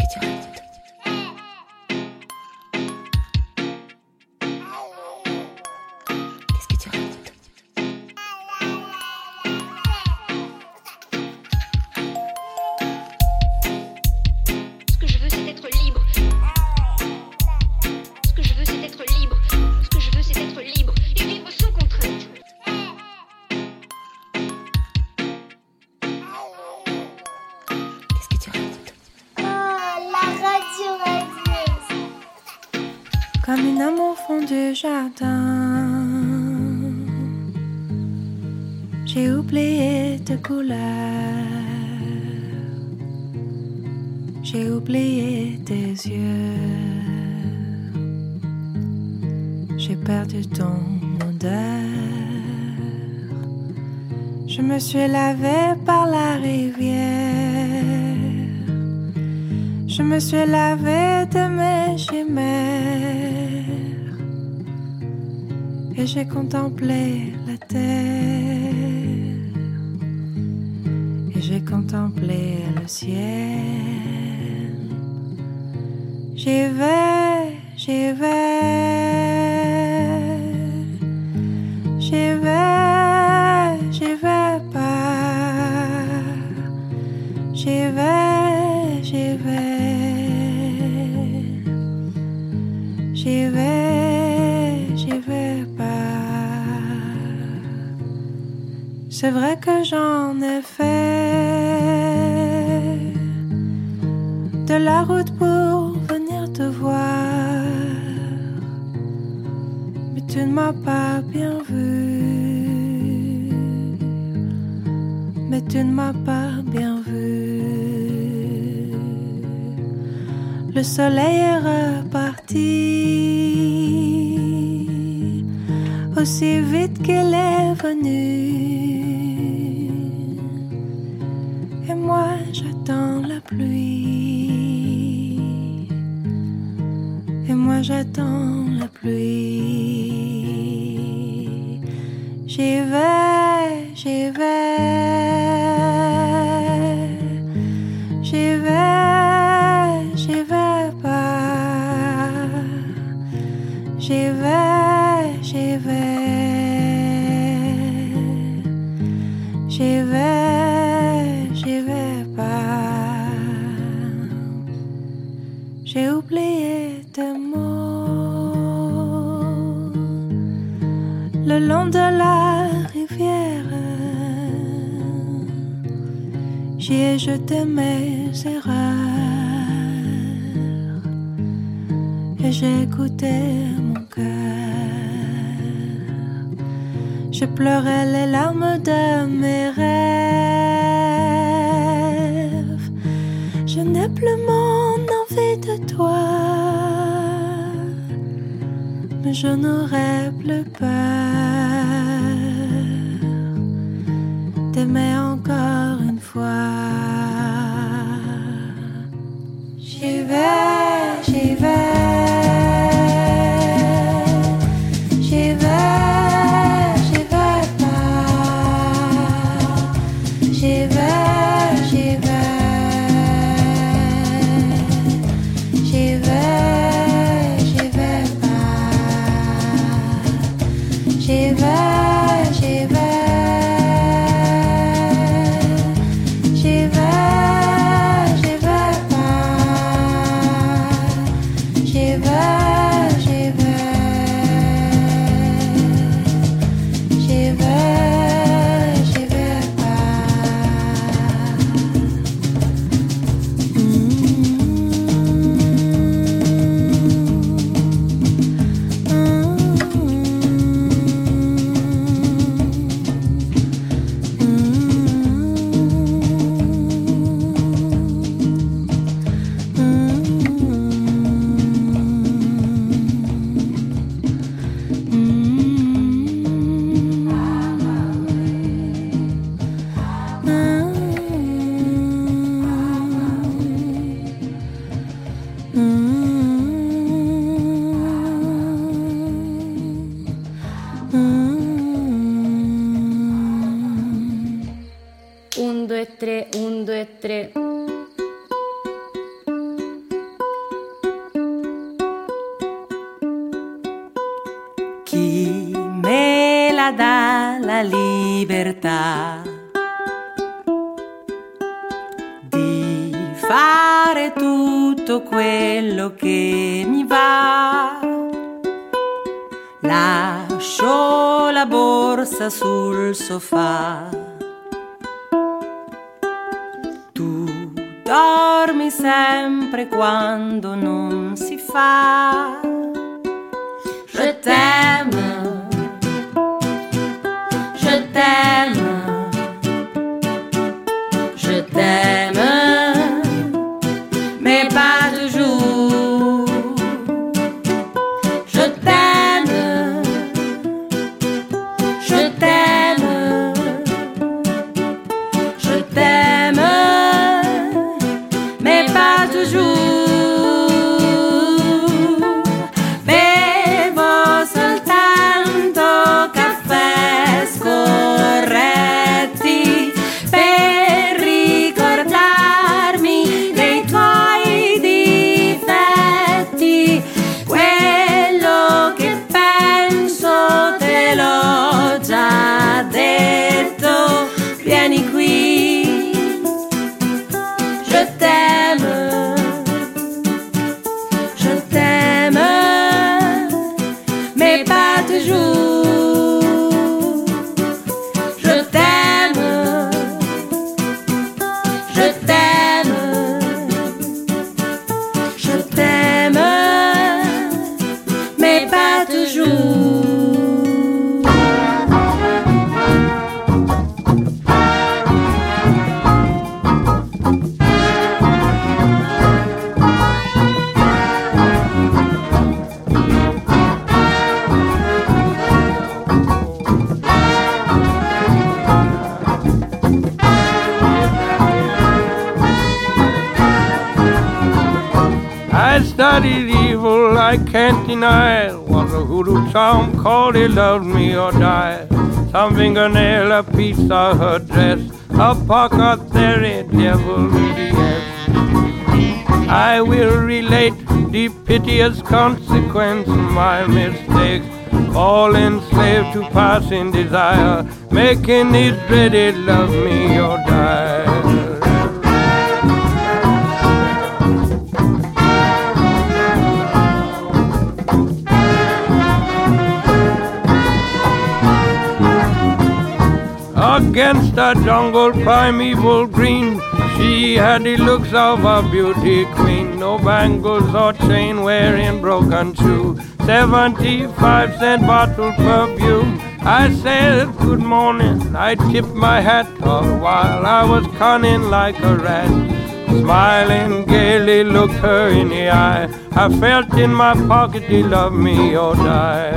Comme une âme au fond du jardin, j'ai oublié tes couleurs, j'ai oublié tes yeux, j'ai perdu ton odeur. Je me suis lavée par la rivière, je me suis lavée de mes chimères. Et j'ai contemplé la terre, et j'ai contemplé le ciel. J'y vais, j'y vais, j'y vais, j'y vais pas. J'y vais, j'y vais, j'y vais, j'y vais pas. C'est vrai que j'en ai fait de la route pour venir te voir, mais tu ne m'as pas bien vu, mais tu ne m'as pas bien vu. Le soleil est reparti aussi vite qu'il est venu. Et moi j'attends la pluie, et moi j'attends la pluie. J'y vais, j'y vais, j'y vais, j'y vais pas. J'y vais, j'y vais, j'y vais, j'y vais pas. J'ai oublié tes mots le long de la rivière. J'y ai jeté mes erreurs et j'ai écouté mon cœur. Je pleurais les larmes de mes rêves. Je n'ai plus mon envie de toi, mais je n'aurai plus peur d'aimer encore une fois. J'y vais, j'y vais. dà la libertà di fare tutto quello che mi va. Lascio la borsa sul sofà. Tu dormi sempre quando non si fa. Je t'aime, je t'aime, je t'aime, mais pas toujours. Je t'aime, je t'aime, je t'aime, mais pas toujours. Studied evil, I can't deny it. Was a hoodoo charm called He Loved Me or Die. Some fingernail, a piece of her dress, a pocket theory, devil yes. I will relate the piteous consequence of my mistakes. Fallen slave to passing desire, making it dreaded love me or die. Against the jungle primeval green, she had the looks of a beauty queen. No bangles or chain wearing broken shoe, 75-cent bottle perfume. I said good morning, I tipped my hat all while I was cunning like a rat. Smiling gaily looked her in the eye. I felt in my pocket He loved me or die.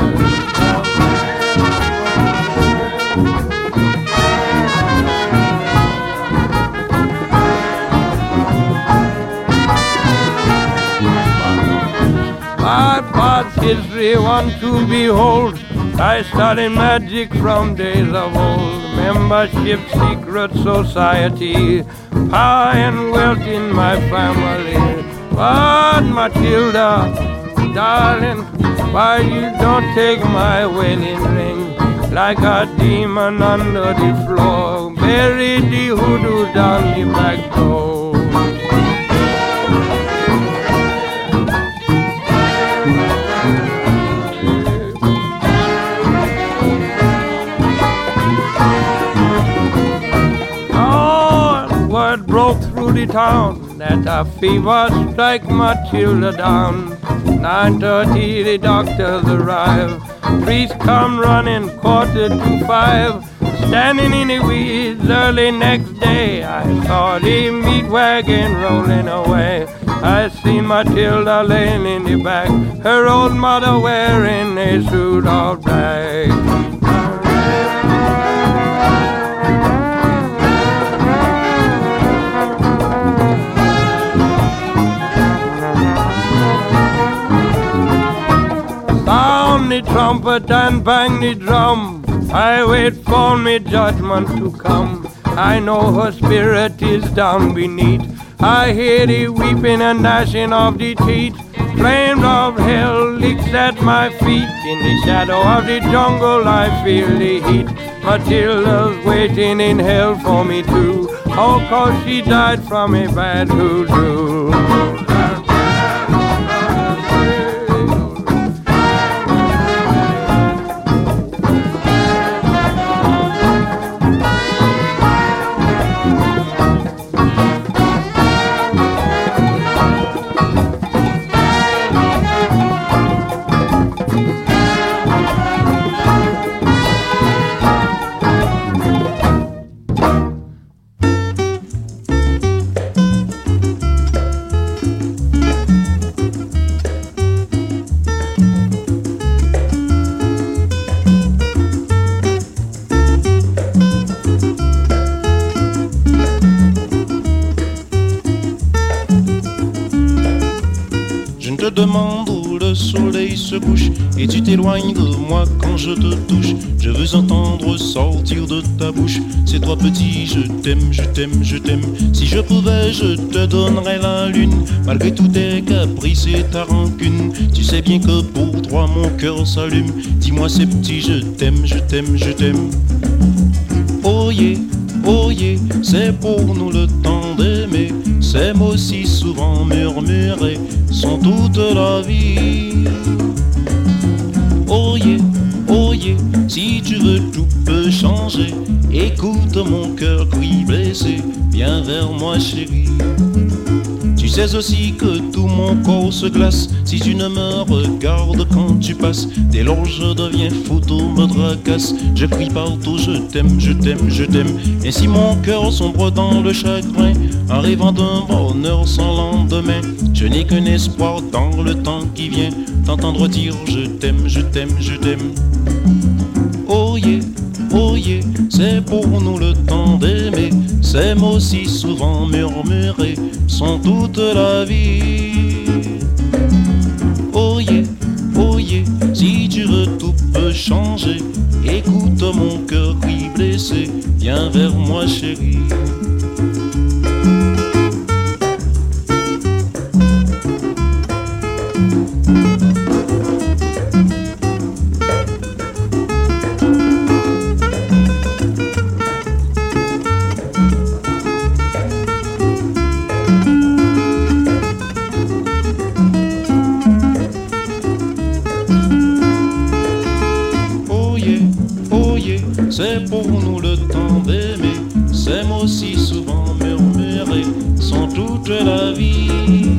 My past history one to behold. I studied magic from days of old. Membership, secret society, power and wealth in my family. But Matilda, darling, why you don't take my wedding ring? Like a demon under the floor, bury the hoodoo down the back door. Word broke through the town that a fever strike Matilda down. 9:30 the doctors arrive. Priest come running 4:45. Standing in the weeds early next day, I saw the meat wagon rolling away. I seen Matilda laying in the back, her old mother wearing a suit of black. Sound the trumpet and bang the drum, I wait for me judgment to come. I know her spirit is down beneath. I hear the weeping and gnashing of the teeth. Flames of hell licks at my feet. In the shadow of the jungle I feel the heat. Matilda's waiting in hell for me too. Oh, 'cause she died from a bad hoodoo. Demande où le soleil se couche et tu t'éloignes de moi quand je te touche. Je veux entendre sortir de ta bouche c'est toi petit, je t'aime, je t'aime, je t'aime. Si je pouvais, je te donnerais la lune malgré tous tes caprices et ta rancune. Tu sais bien que pour toi mon cœur s'allume. Dis-moi c'est petit, je t'aime, je t'aime, je t'aime. Oh yeah, c'est pour nous le temps d'aimer. Ces mots si souvent murmurés sont toute la vie. Oh yeah, si tu veux tout peut changer. Écoute mon cœur cri blessé, viens vers moi chérie. Tu sais aussi que tout mon corps se glace si tu ne me regardes quand tu passes. Dès lors je deviens fou, tout me tracasse. Je crie partout, je t'aime, je t'aime, je t'aime. Et si mon cœur sombre dans le chagrin, en rêvant d'un bonheur sans lendemain, je n'ai qu'un espoir dans le temps qui vient, t'entendre dire je t'aime, je t'aime, je t'aime. Oh yeah, c'est pour nous le temps d'aimer. Ces mots si souvent murmurés sont toute la vie. Oh yeah, si tu veux tout peut changer. Écoute mon cœur qui blessé, viens vers moi chérie. C'est pour nous le temps d'aimer. Ces mots si souvent murmurés sont toute la vie.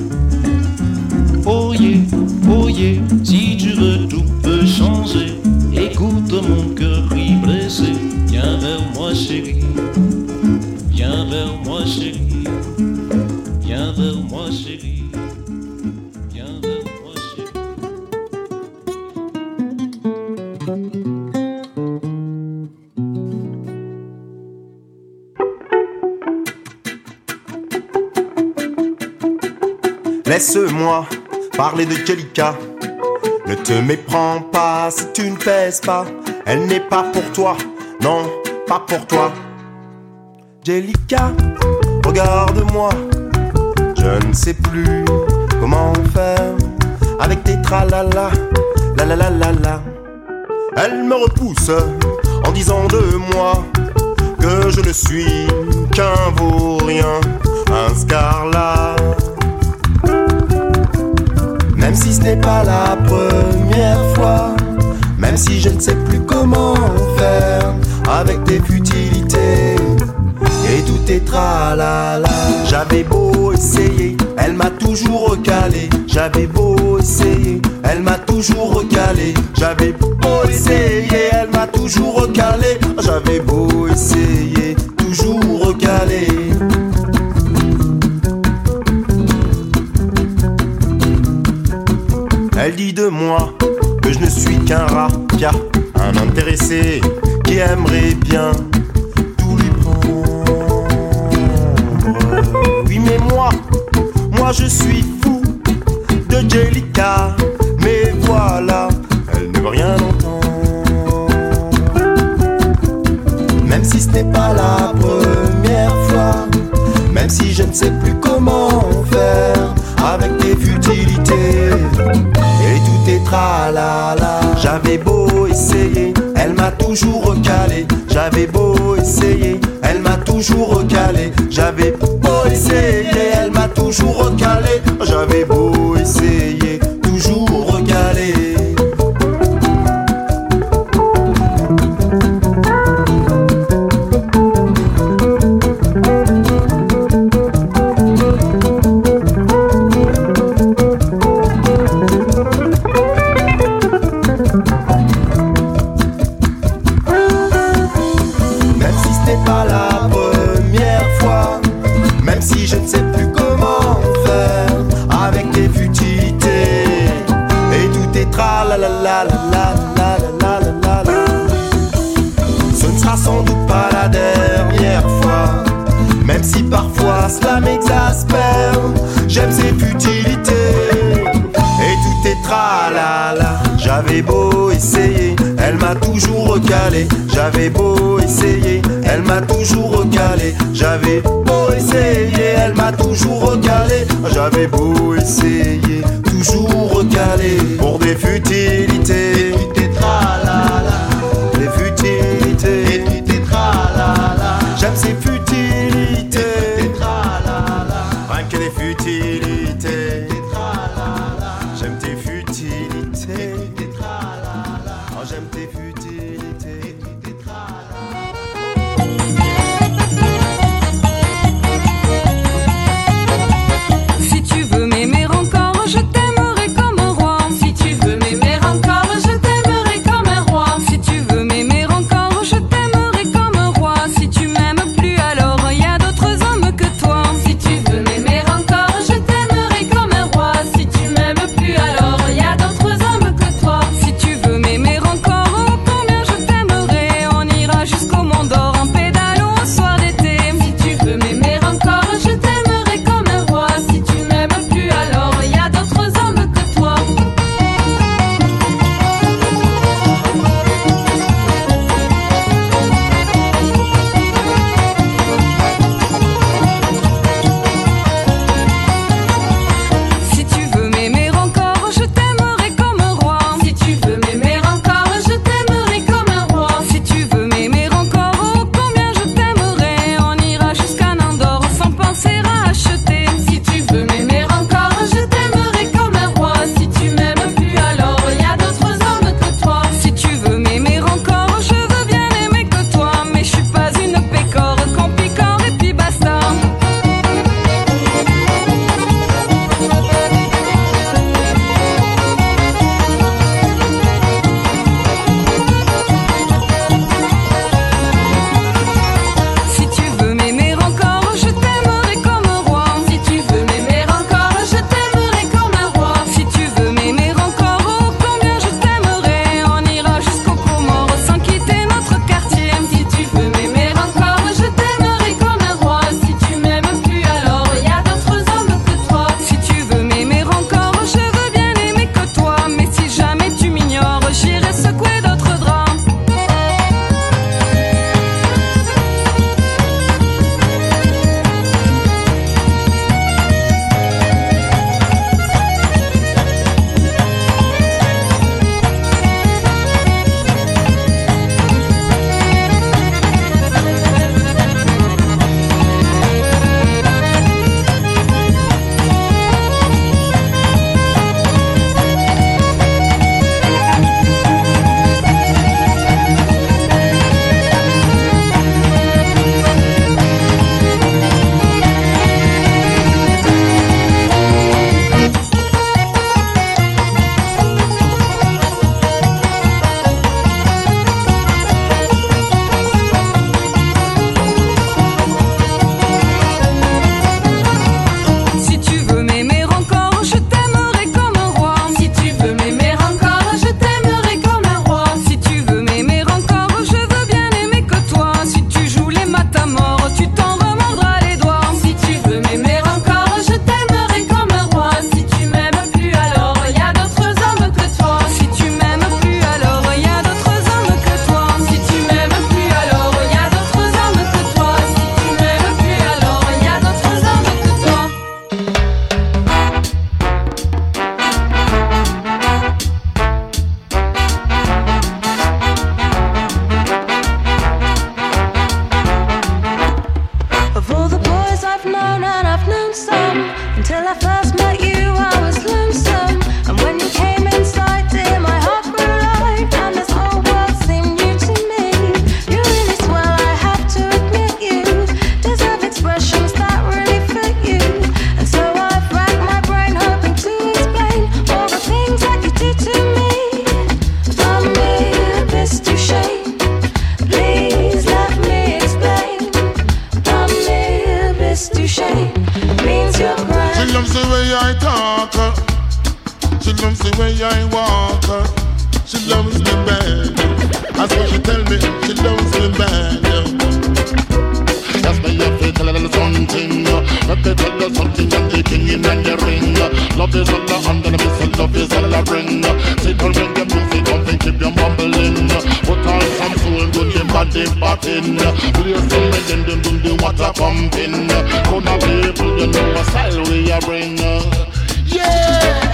Oh yeah, si tu veux tout peut changer. Écoute mon cœur qui blessé, viens vers moi chérie. Viens vers moi chérie. Viens vers moi chérie. Viens vers moi chérie. Laisse-moi parler de Jellica. Ne te méprends pas si tu ne pèses pas. Elle n'est pas pour toi, non, pas pour toi. Jellica, regarde-moi. Je ne sais plus comment faire avec tes tralala, la la la la la. Elle me repousse en disant de moi que je ne suis qu'un vaurien, un scarlat. Même si ce n'est pas la première fois, même si je ne sais plus comment faire avec tes futilités et tous tes tralala. J'avais beau essayer, elle m'a toujours recalé. J'avais beau essayer, elle m'a toujours recalé. J'avais beau essayer, elle m'a toujours recalé. J'avais beau essayer, toujours recalé. Elle dit de moi que je ne suis qu'un rat, un intéressé qui aimerait bien tout lui prendre. Oui mais moi je suis fou de Jellica. Mais voilà, elle ne veut rien entendre. Même si ce n'est pas la première fois, même si je ne sais plus comment faire avec tes futilités futilité et tout est tralala. J'avais beau essayer, elle m'a toujours recalé. J'avais beau essayer, elle m'a toujours recalé. J'avais beau essayer, elle m'a toujours recalé. J'avais beau essayer, toujours recalé. Ce ne sera sans doute pas la dernière fois, même si parfois cela m'exaspère. J'aime ces futilités et tout est tralala. J'avais beau essayer, elle m'a toujours recalé. J'avais beau essayer, elle m'a toujours recalé. J'avais beau essayer, elle m'a toujours recalé. J'avais beau essayer, toujours recalé. Pour des futilités, et tout est tralala. Des futilités, et tout est tralala. J'aime ces futilités, et tout est tralala. Rien que les futilités, et tout est tralala. J'aime tes futilités, et tout est tralala. Oh, j'aime tes futilités, et tout est tralala. Si tu veux m'aimer encore, je t'aimerai comme un roi. Si tu veux m'aimer encore, I talk. She loves the way I walk. She loves me bad. That's what she tell me. She loves me bad. Yes, me have to tell a little something. Let me tell you something. I'm the king in the ring. Love is all I under the missile. Love is all I bring. Sit down when the music comes and keep you mumbling. Put on some soul, do the body popping. Play some rhythm, do the water pumping. Gonna people, you know what style we are bring. Yeah.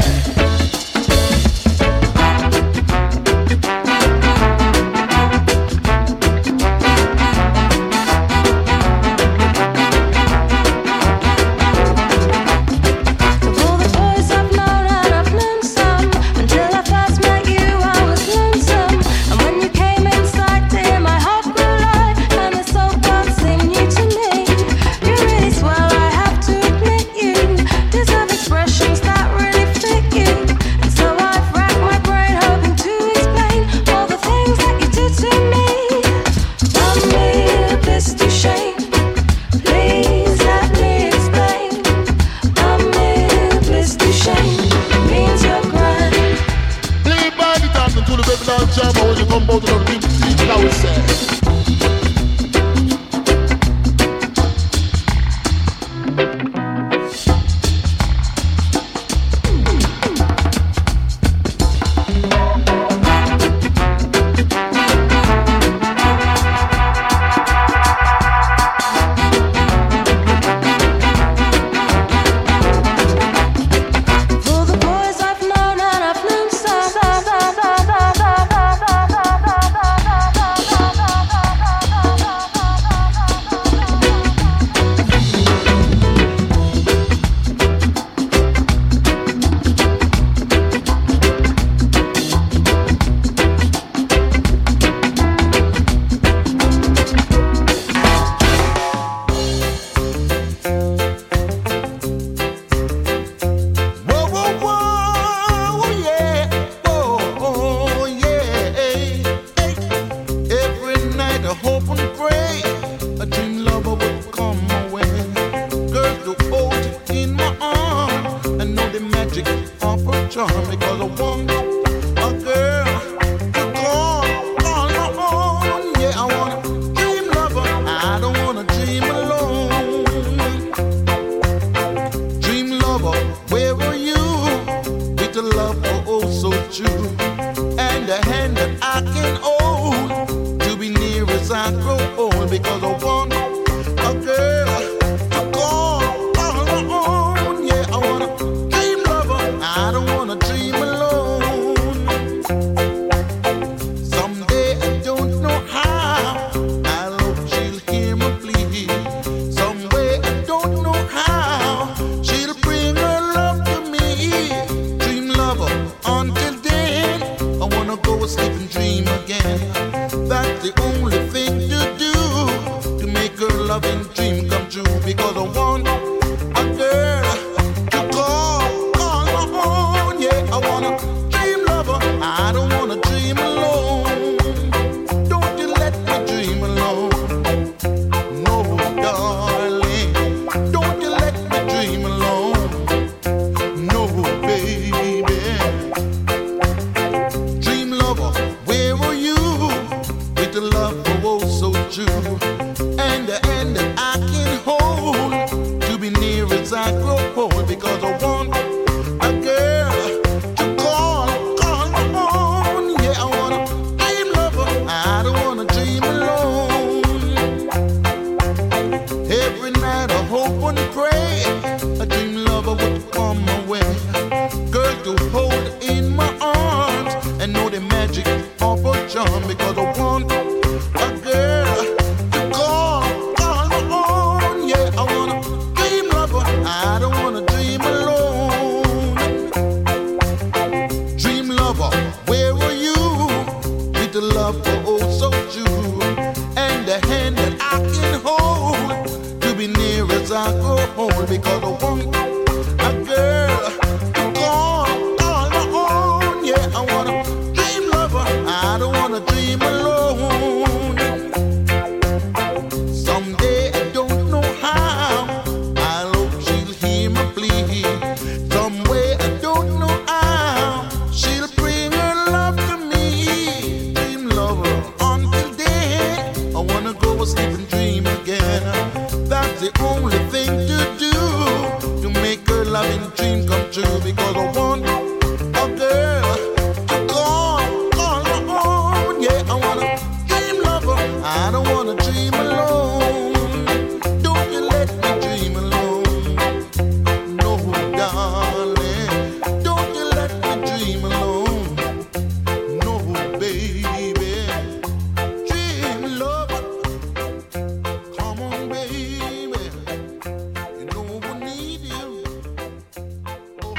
wanna dream alone. Don't you let me dream alone. No, darling, don't you let me dream alone. No, baby, dream love. Come on, baby, you know I need you. Oh,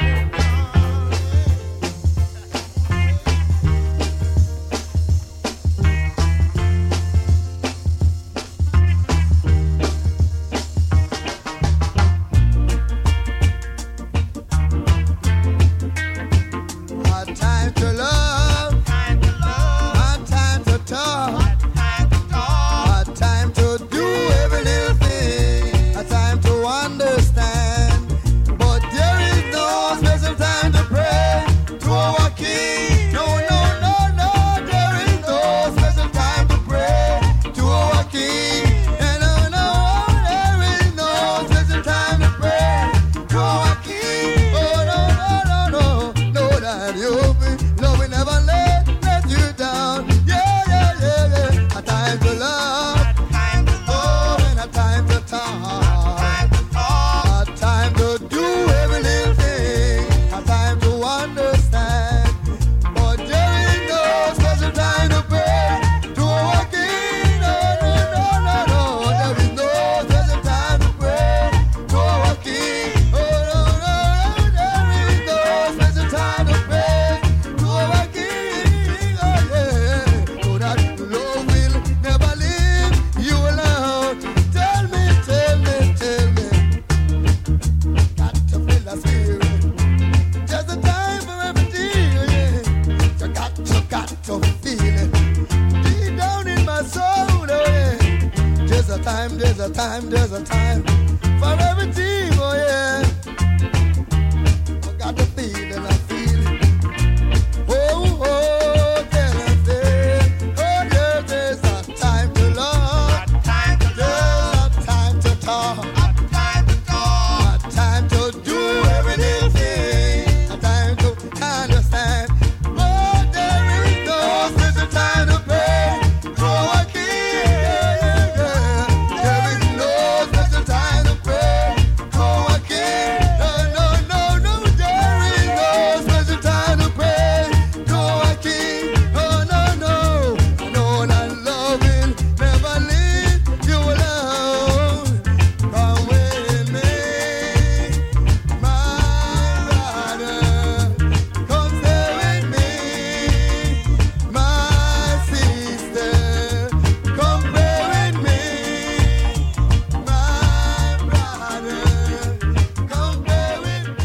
hard time to love, hard time to talk, hard time to do every little thing, a time to understand. But there is no special time to pray to our King. No, no, no, no, there is no special time to pray to our King. And no, no, there is no special time to pray to our King. Oh, no, no, no, no, no, that you'll be, no, we never let you down. Yeah, yeah, yeah, yeah. A time to love, oh, and a time to talk, a time to do every little thing, a time to understand. But there is no special time to pray to our King. No, no, no, no, no. There is no special time to pray to our King. Oh, no, no, no. There is no special time to pray to our King. Oh, yeah. So that love will never leave you alone. Tell me, tell me, tell me. Got to feel the spirit. Just a time for everything, yeah. You got to feel it. Deep down in my soul, oh yeah. There's a time, there's a time, there's a time for everything, oh yeah. I got to feel it, I feel it. Oh, oh, can I say, oh yeah, there's a time to love, there's a time to talk, a time to do every little thing, a time to understand. But there is no special time to pray to our King. Yeah, yeah, yeah. There is no special time to pray to our King. No, no, no, no. There is no special time to pray to our King. Oh, no, no. I know that love will never leave you alone. Come with me, my brother. Come stay with me, my sister. Come pray with me, my brother. Come pray with me.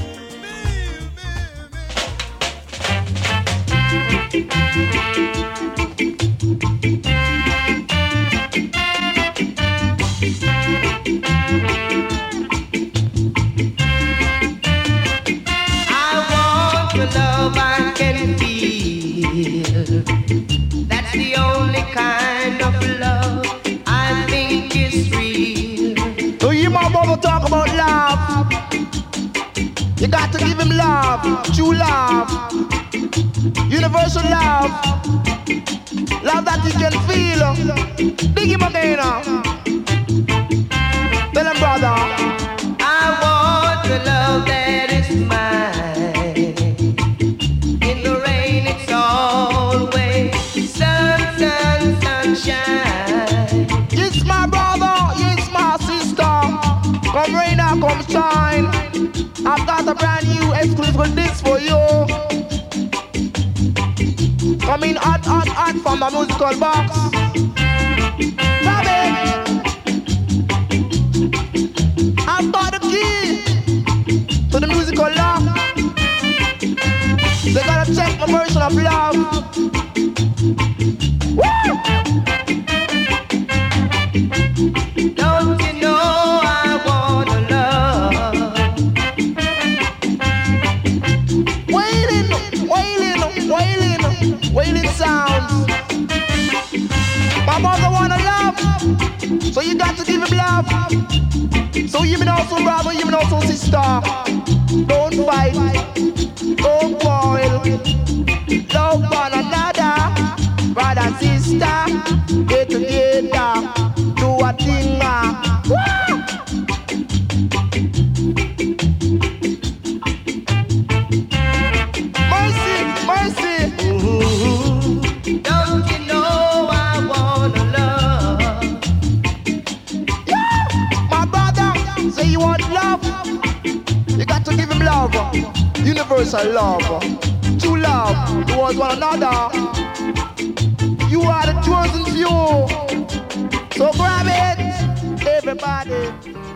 I want your love I can feel. That's the only kind of love I think is real. So you my brother talk about love. You got to give him love, true love, universal love, love that you can feel. Dig him again now. Tell him, brother. I want the love that is mine. In the rain it's always sun, sun, sunshine. Yes, my brother, yes, my sister. Come rain or come shine. I've got a brand new exclusive disc for you. Coming hot, hot, hot from the musical box. Grab it. I've got the key to the musical lock. They gotta check my version of love. Woo! Don't you know I wanna love? Wailing, wailing, wailing, wailing sounds. My mother wanna love, so you got to give him love. So you know so brother, you know so sister. Don't fight, don't quarrel. Love one another, brother and sister, get together. Say you want love, you got to give him love. Universal love, true love towards one another. You are the chosen few, so grab it, everybody.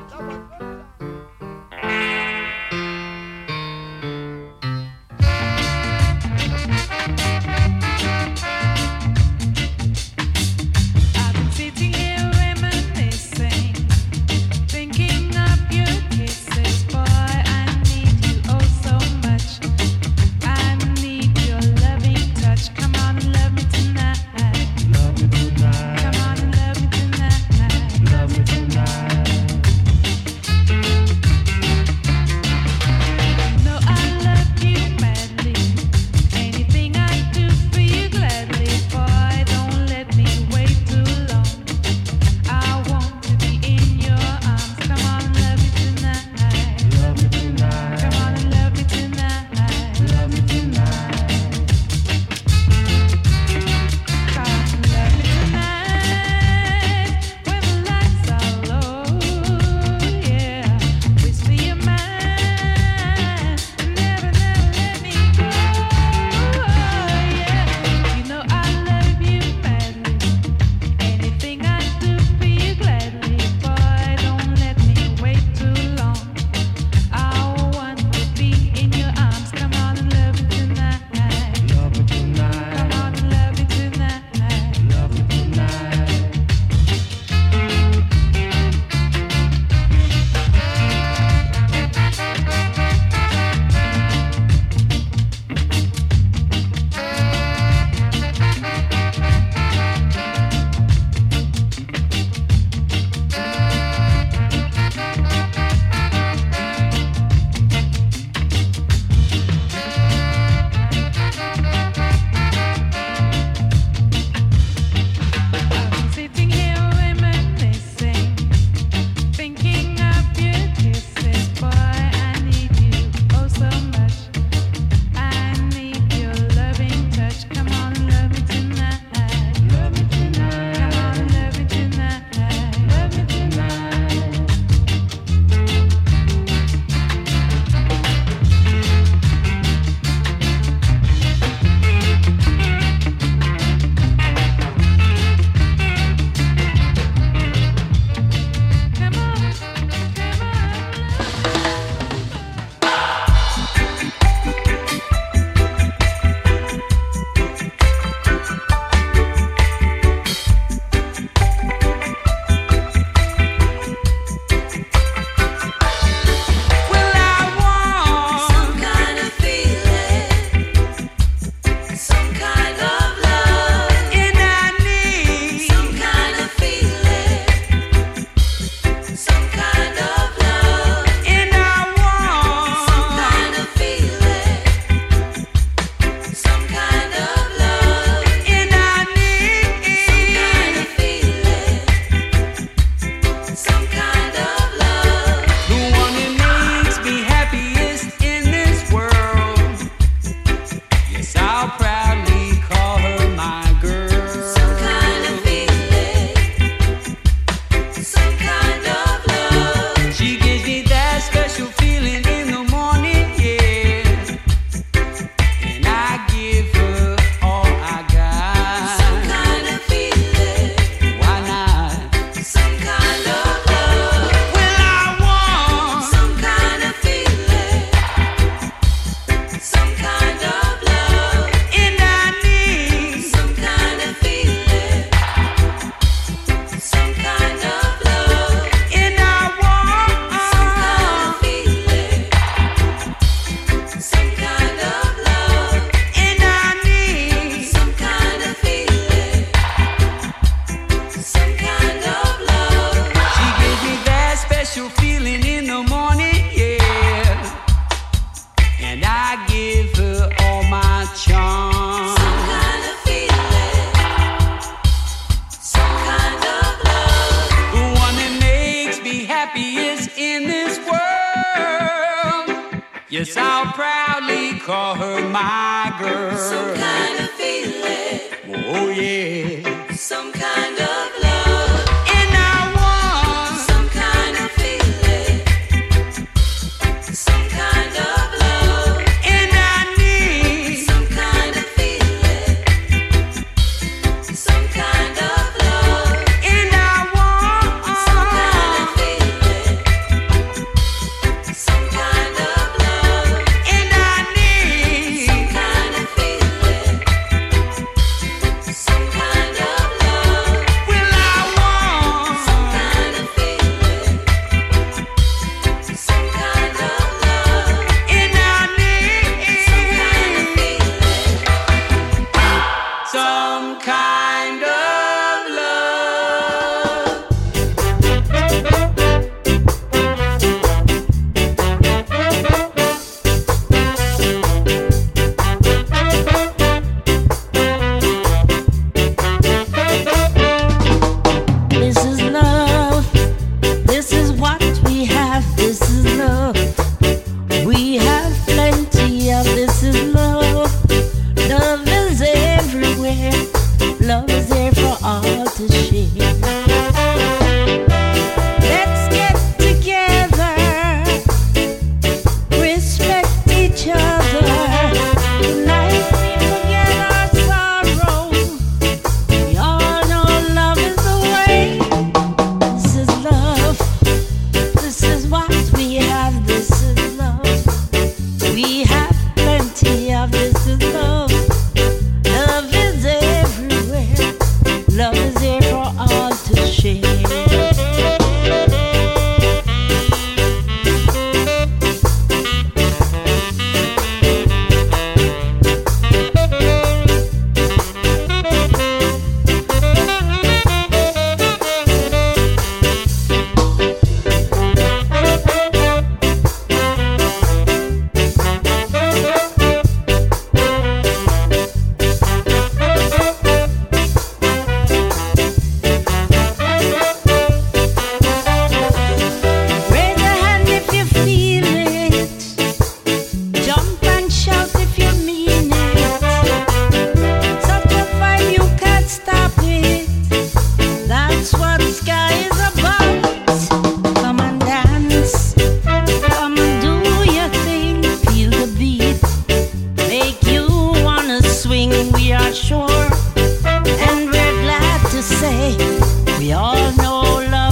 Yes, I'll proudly call her my girl. Some kind of feeling. Oh yeah. Some kind of love. And I want some kind of feeling.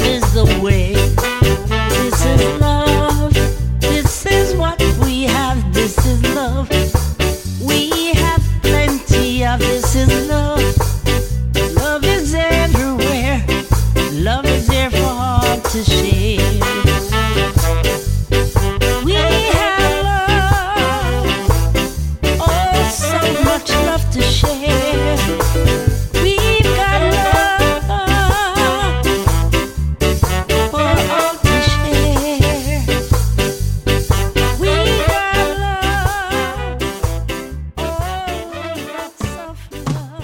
is the way. This is love. This is what we have. This is love. We have plenty of this is love. Love is everywhere. Love is there for all to share. We have love. Oh, so much love to share. We've got love for all to share. We got love. Oh, lots of love.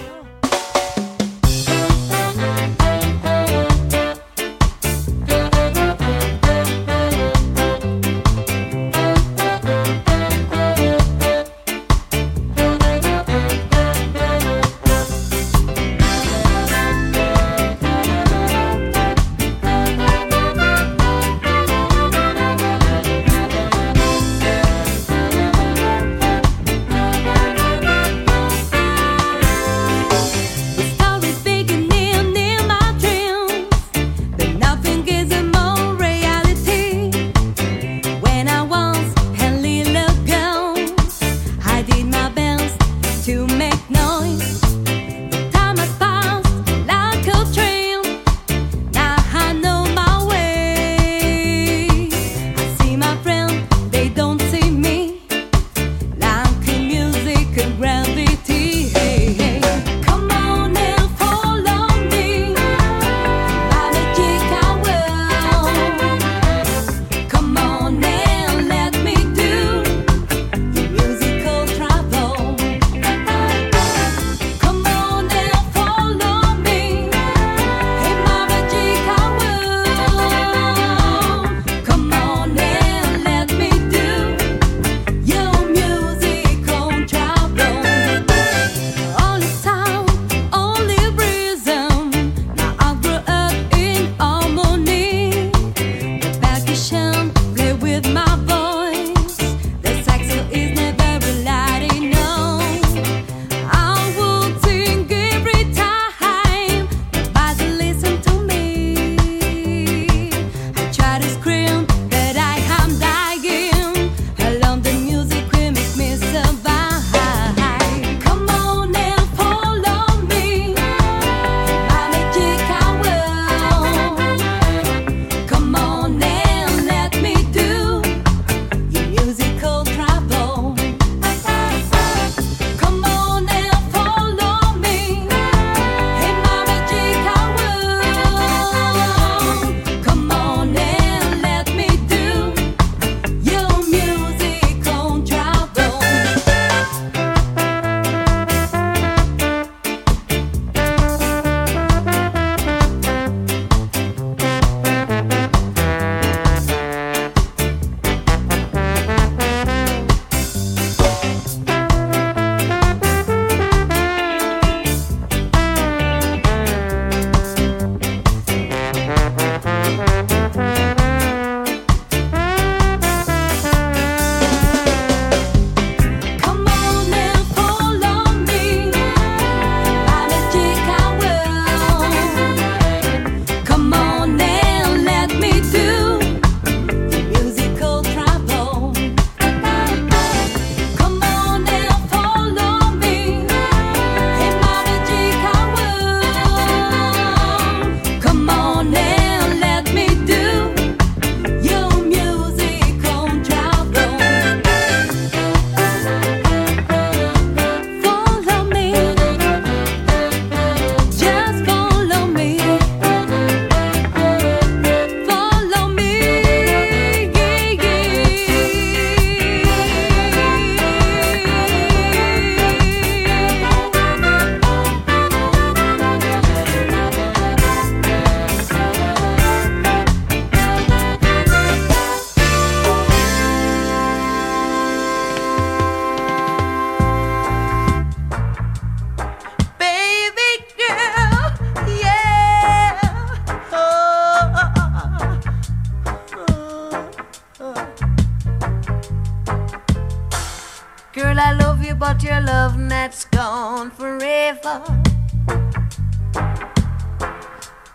but your love that's gone forever.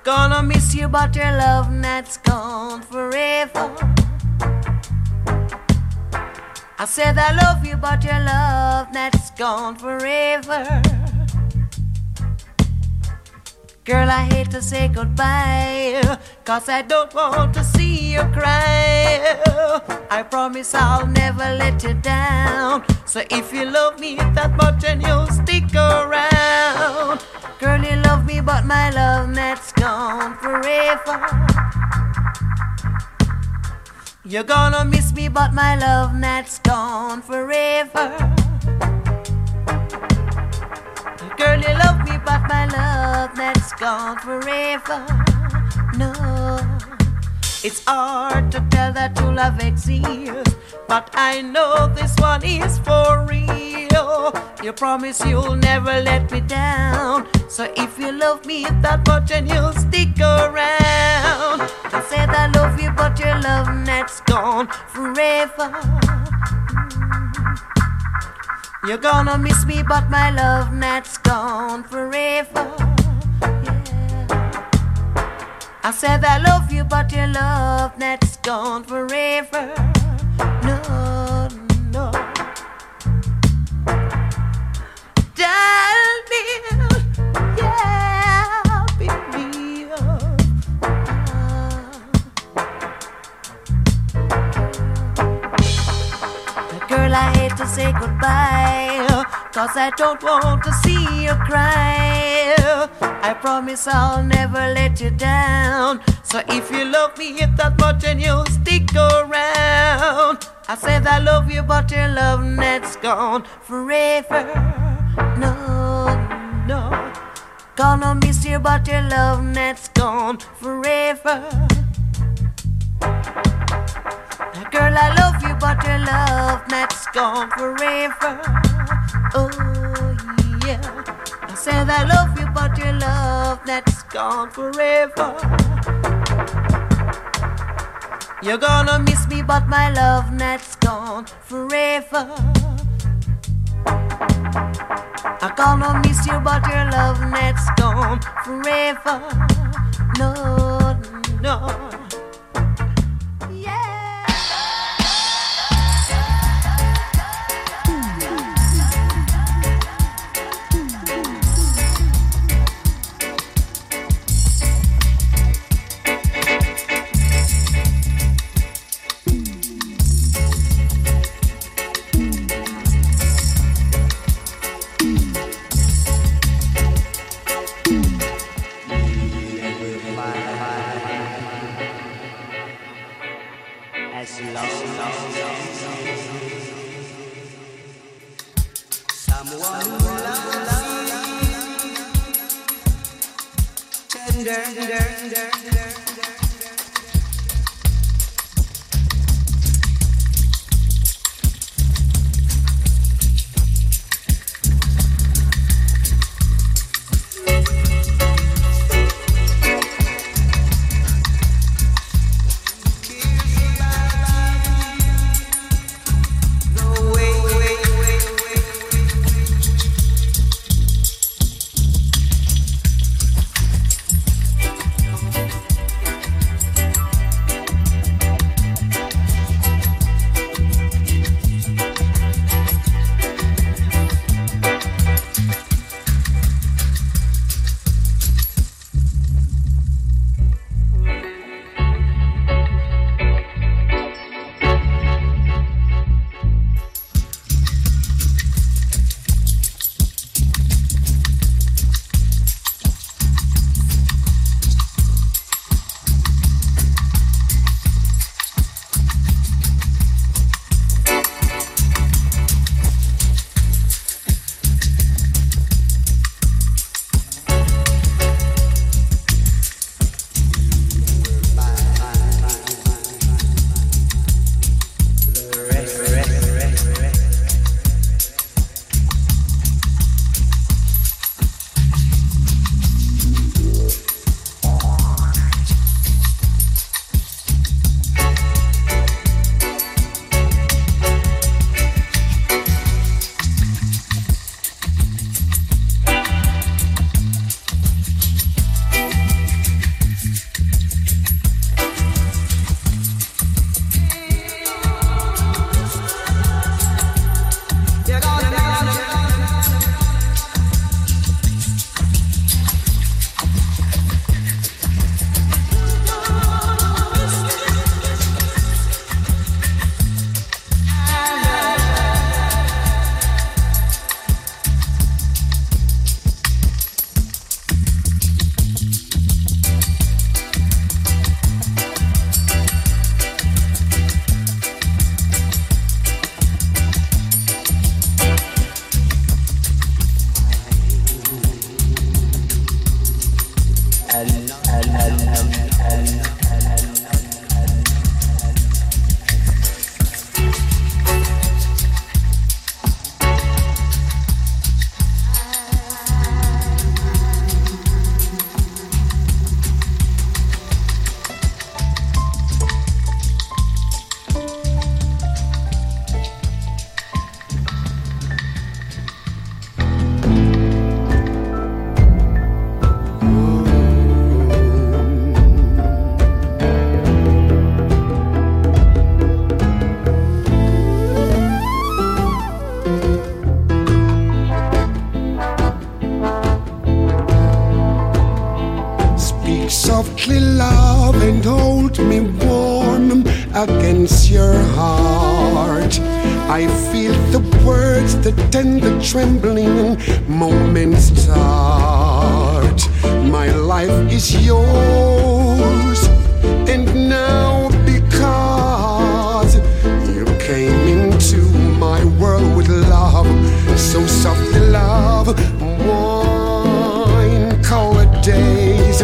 Gonna miss you, but your love that's gone forever. I said I love you, but your love that's gone forever. Girl, I hate to say goodbye, 'cause I don't want to see you cry. I promise I'll never let you down. So if you love me that much and you'll stick around. Girl, you love me, but my love that's gone forever. You're gonna miss me, but my love that's gone forever. Girl, you love me, but my love that's gone forever. No, it's hard to tell that true love exists, but I know this one is for real. You promise you'll never let me down. So if you love me that much and you'll stick around. I said I love you, but your love that's gone forever. You're gonna miss me, but my love that's gone forever. Yeah. I said I love you, but your love that's gone forever. No, no. Darling, yeah, baby. Girl, I hate to say goodbye, 'cause I don't want to see you cry. I promise I'll never let you down. So if you love me that much and you'll stick around. I said I love you, but your love that's gone forever. No, no. Gonna miss you, but your love that's gone forever. Girl, I love you, but your love that's gone forever. Oh, yeah. I said I love you, but your love that's gone forever. You're gonna miss me, but my love that's gone forever. I'm gonna miss you, but your love that's gone forever. No, no. me warm against your heart. I feel the words, the tender trembling moments start. My life is yours, and now because you came into my world with love, so softly love, wine-colored days,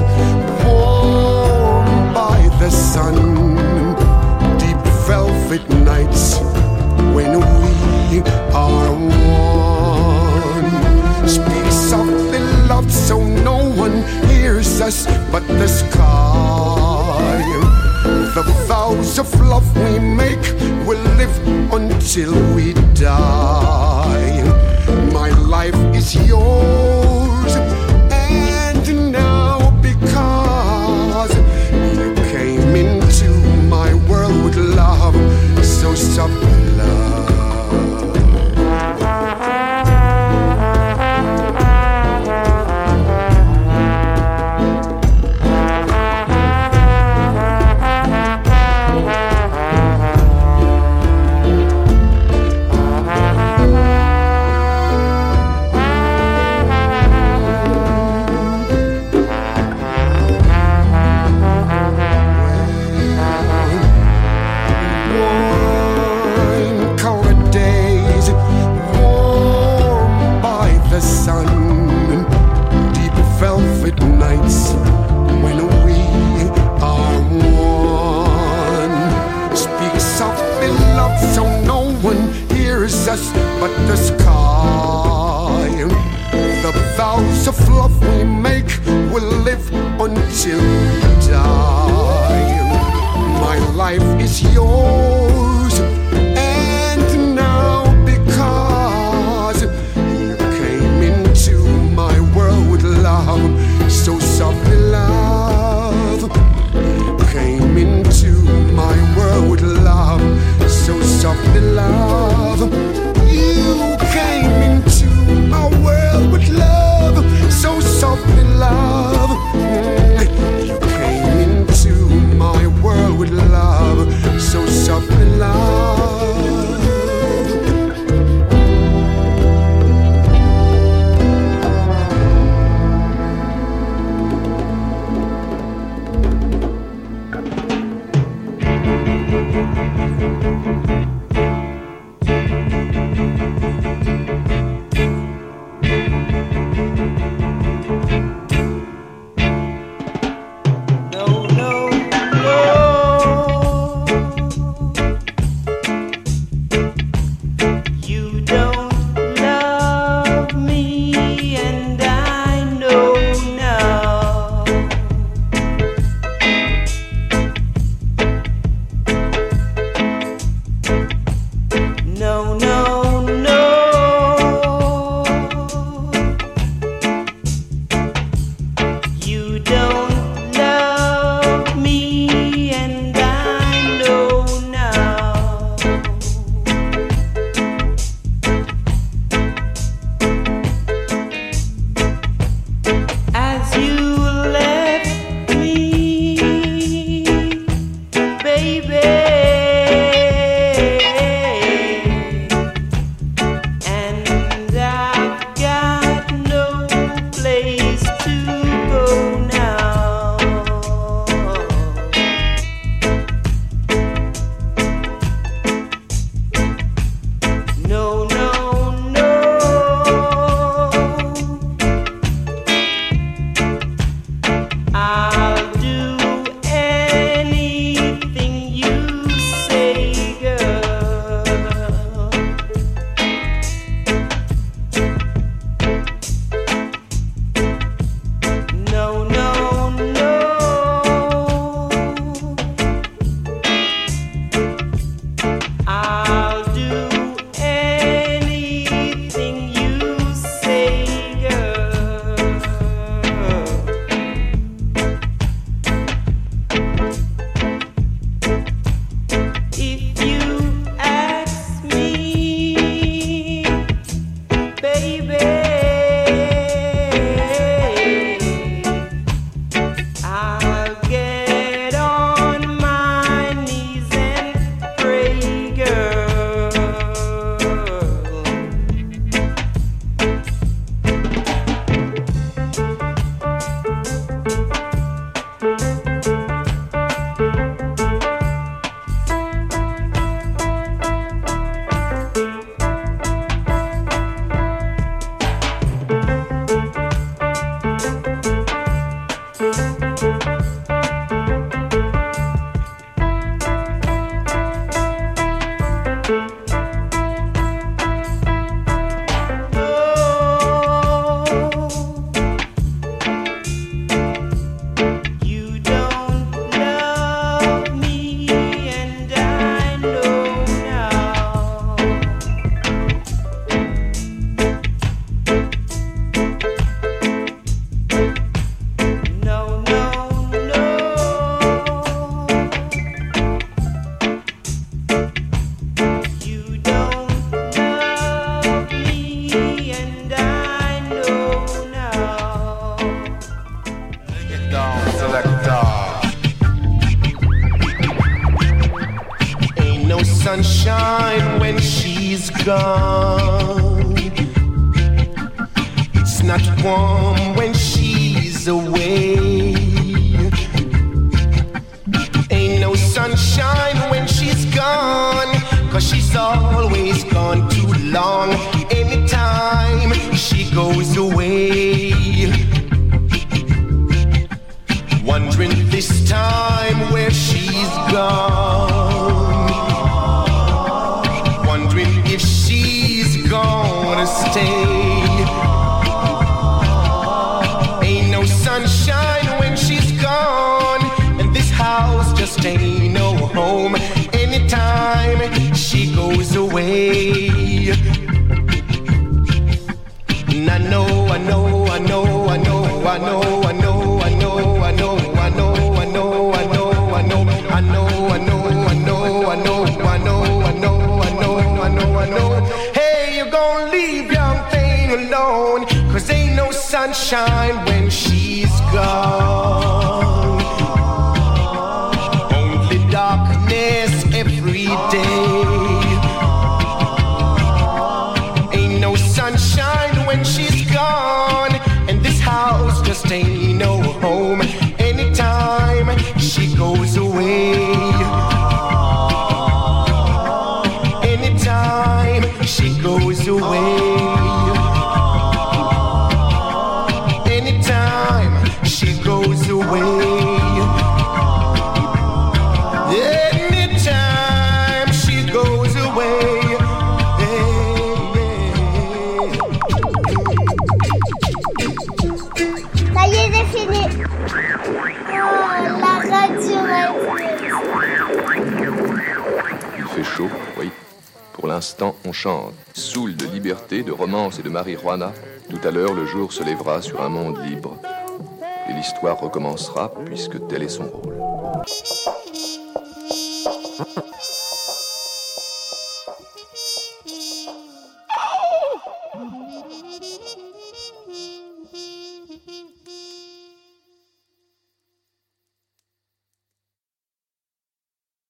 warm by the sun, deep velvet nights when we are one. Speak softly, love, so no one hears us but the sky. The vows of love we make will live until we die. My life is yours, and now because you came into my world with love, so soft love. Us but the sky. The vows of love we make will live until we die. My life is yours, and now because you came into my world with love, so softly love. You came into my world with love, so softly love. You came into my world with love, so softly love. You came into my world with love, so Sunshine when she's gone. It's not warm when she's away. Ain't no sunshine when she's gone, 'cause she's always gone too long. Anytime she goes away, wondering this time where she's gone. If she's gonna stay. Ain't no sunshine when she's gone, and this house just ain't no home. Anytime she goes away. And I know, I know, I know, I know, I know, I know, I know, I know, I know, I know, I know, I know, I know, I know, I know, I know, I know, I know, I know, I know. Hey, you're gonna leave young thing alone, 'cause ain't no sunshine when she's gone. Only darkness every day. Ain't no sunshine when she's gone, and this house just ain't no home. Anytime she goes away. She goes away. Anytime she goes away. Anytime she goes away. Ça y est, c'est fini. Oh, la radio. Il fait chaud, oui. Pour l'instant, on chante. Saoul de liberté, de romance et de marijuana. Tout à l'heure, le jour se lèvera sur un monde libre. Et l'histoire recommencera, puisque tel est son rôle.